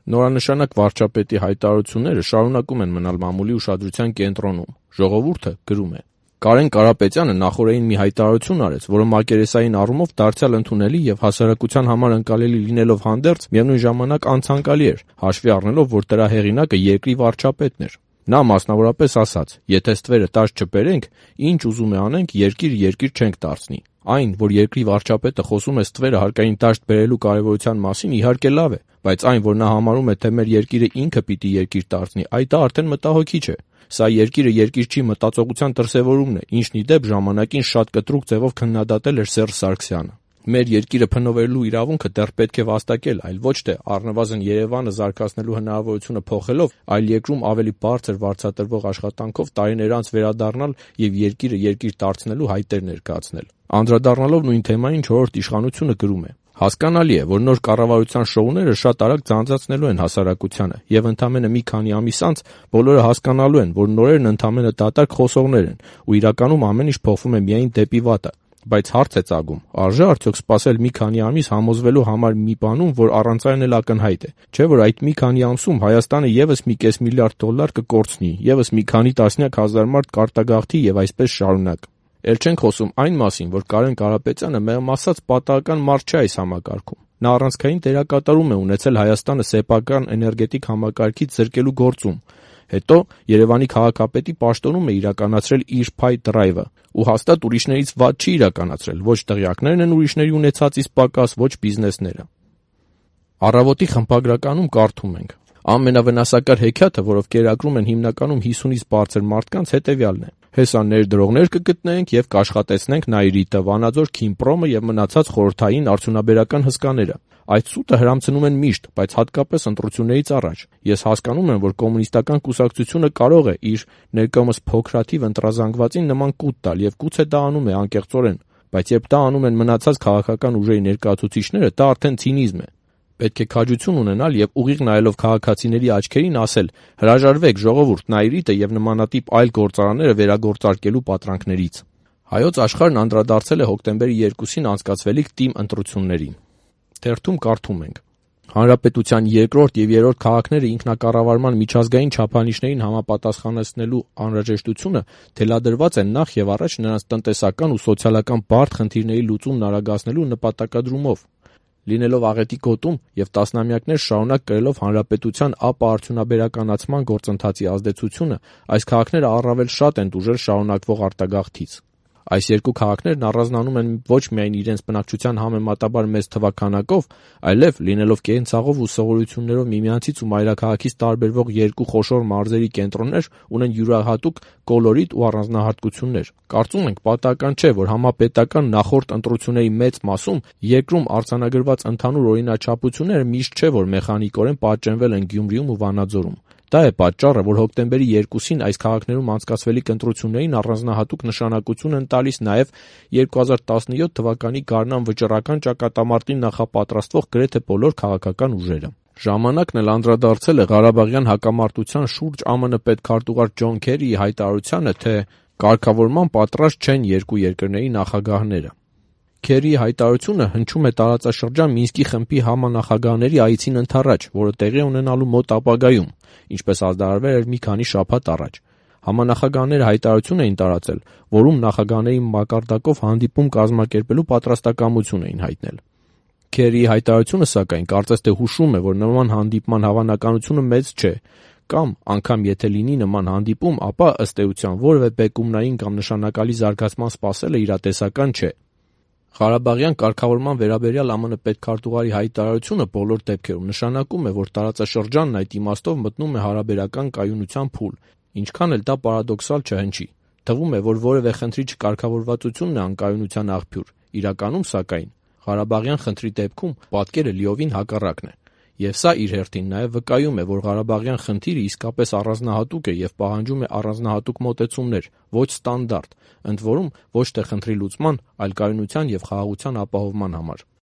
Նորանշանակ վարչապետի հայտարարությունները շարունակում են մնալ մամուլի ուշադրության կենտրոնում։ Ժողովուրդը գրում է. Կարեն Կարապետյանը նախօրեին մի հայտարարություն արեց, որը մակերեսային առումով դարձյալ ընդունելի եւ հասարակության համար ընկալելի լինելով հանդերձ, միևնույն ժամանակ անցանկալի էր, հաշվի առնելով, որ դրա հեղինակը երկրի վարչապետն էր։ Նա մասնավորապես ասաց. «Եթե ստվերը տաշ չբերենք, ինչ ուզում է անենք, երկիր չենք դարձնի»։ Այն, որ երկրի վարչապետը խոսում է ստվերը հարկային դաշտ բերելու կարևորության մասին, իհարկե լավ է, բայց այն, որ նա համարում է, թե մեր երկիրը ինքը պիտի երկիր դարձնի, դա արդեն մտահոգիչ է։ Սա երկիրը երկիր չի մտածողության դրսևորումն է, ինչն ի դեպ ժամանակին շատ կտրուկ ձևով քննադատել էր Սերժ Սարգսյանը։ Մեր երկիրը փնովելու իրավունքը դեռ պետք է վաստակել, այլ ոչ թե առնվազն Երևանը զարգացնելու հնարավորությունը փոխելով, այլ երկրում ավելի բարձր վարձատրվող աշխատանքով տարիներ անց վերադառնալ եւ երկիրը երկիր դարձնելու հայտեր ներկայացնել։ Անդրադառնալով նույն թեմային, Չորրորդ իշխանությունը գրում է. Հասկանալի է, որ նոր կառավարության շոուները շատ արագ ձանձրացնելու են հասարակությանը, եւ ընդամենը մի քանի ամիս անց բոլորը հասկանալու են, որ նորերն ընդամենը դատարկ խոսողներ են, ու իրականում ամեն ինչ փոխվում է միայն դեպի վատը։ Բայց հարց է ծագում. արժե արդյոք սպասել մի քանի ամիս համոզվելու համար մի բանում, որ առանց այն էլ ակնհայտ է, չէ՞ որ այդ մի քանի ամսում Հայաստանը եւս մի կես միլիարդ դոլար կկորցնի, եւս մի քանի տասնյակ հազար մարդ կարտագաղթի եւ այսպես շարունակ։ Էլ չենք խոսում այն մասին, որ Կարեն Կարապետյանը մեղմ ասած պատահական մարդ չէ այս համակարգում։ Նա առանցքային դերակատարում է ունեցել Հայաստանը սեփական էներգետիկ համակարգից զրկելու գործում։ Հետո Երևանի քաղաքապետի պաշտոնում է իրականացրել իր փայ դրայվը, ու հաստատ ուրիշներից վատ չի իրականացրել, ոչ տեղյակներն են ուրիշների ունեցածից պակաս, ոչ բիզնեսները։ Առավոտի խմբագրականում կարդում ենք. ամենավնասակար հեքիաթը, որով կերակրում են հիմնականում 50-ից բարձր մարդկանց, հետևյալն է. հեսա ներդրողներ կգտնենք եւ կաշխատեցնենք Նաիրիտը, Վանաձոր Քիմպրոմը եւ մնացած խորհրդային արդյունաբերական հսկաները։ Այդ սուտը հրամցնում են միշտ, բայց հատկապես ընտրություններից առաջ։ Ես հասկանում եմ, որ կոմունիստական կուսակցությունը կարող է իր ներկայումս փոքրաթիվ ընտրազանգվածին նման կուտ տալ եւ գուցե դա անում է անկեղծորեն, բայց երբ դա անում են մնացած քաղաքական ուժերի ներկայացուցիչները, դա արդեն ցինիզմ է։ Պետք է քաջություն ունենալ եւ ուղիղ նայելով քաղաքացիների աչքերին ասել. հրաժարվեք ժողովուրդ Նաիրիտը եւ նմանատիպ այլ գործարանները վերագործարկելու պատրանքներից։ Հայոց աշխարհն անդրադարձել է հոկտեմբերի 2-ին անցկացվելիք ՏԻՄ ընտրություններին։ Թերթում կարդում ենք. Հանրապետության երկրորդ եւ երրորդ քաղաքները ինքնակառավարման միջազգային չափանիշներին համապատասխանեցնելու անհրաժեշտությունը թելադրված է նախ եւ առաջ նրանց տնտեսական ու սոցիալական բարդ խնդիրների լուծումն արագացնելու նպատակադրումով։ Լինելով աղետի գոտում եւ տասնամյակներ շարունակ կրելով հանրապետության ապարդյունաբերականացման գործընթացի ազդեցությունը, այս քաղաքները առավել շատ են տուժել շարունակվող արտագաղթից։ Այս երկու քաղաքներն առանձնանում են ոչ միայն իրենց բնակչության համեմատաբար մեծ թվաքանակով, այլև լինելով կենցաղով ու սովորություններով միմյանցից ու մայրաքաղաքից տարբերվող երկու խոշոր մարզերի կենտրոններ, ունեն յուրահատուկ կոլորիտ ու առանձնահատկություններ։ Կարծում ենք պատահական չէ, որ համապետական նախորդ ընտրությունների մեծ մասում երկրում արձանագրված ընդհանուր օրինաչափությունները միշտ չէ, որ մեխանիկորեն պատճենվել են Գյումրիում ու Վանաձորում։ Դա է պատճառը, որ հոկտեմբերի 2-ին այս քաղաքներում անցկացվելիք ընտրություններին առանձնահատուկ նշանակություն են տալիս նաև 2017 թվականի գարնան վճռական ճակատամարտին նախապատրաստվող գրեթե բոլոր քաղաքական ուժերը։ Ժամանակն էլ անդրադարձել է Ղարաբաղյան հակամարտության շուրջ ԱՄՆ պետքարտուղար Ջոն Քերիի հայտարարությանը, թե կարգավորման պատրաստ չեն երկու երկրների նախագահները։ Քերիի հայտարարությունը հնչում է տարածաշրջան Մինսկի խմբի համանախագահների այցին ընդառաջ, որը տեղի ունենալու մոտ ապագայում, ինչպես հայտարարվել էր մի քանի շաբաթ առաջ։ Համանախագահները հայտարարություն էին տարածել, որում նախագահների մակարդակով հանդիպում կազմակերպելու պատրաստակամություն էին հայտնել։ Քերիի հայտարարությունը, սակայն, կարծես թե հուշում է, որ նման հանդիպման հավանականությունը մեծ չէ, կամ անգամ եթե լինի նման հանդիպում, ապա ըստ էության որևէ բեկումնային կամ նշանակալի զարգացման սպասելը իրատեսական չէ։ Ղարաբաղյան կարգավորման վերաբերյալ ԱՄՆ պետքարտուղարի հայտարարությունը բոլոր դեպքերում նշանակում է, որ տարածաշրջանն այդ իմաստով մտնում է հարաբերական կայունության փուլ, ինչքան էլ դա պարադոքսալ չհնչի։ Թվում է, որ որևէ խնդրի չկարգավորվածությունն է անկայունության աղբյուր։ Իրականում, սակայն, Ղարաբաղյան խնդրի դեպքում պատկերը լիովին հակառակն է։ Եվ սա իր հերթին նաև վկայում է, որ Ղարաբաղյան խնդիրը իսկապես առանձնահատուկ է եւ պահանջում է առանձնահատուկ մոտեցումներ, ոչ ստանդարտ, ընդ որում ոչ թե խնդրի լուծման, այլ կայունության եւ խաղաղության ապահովման համար։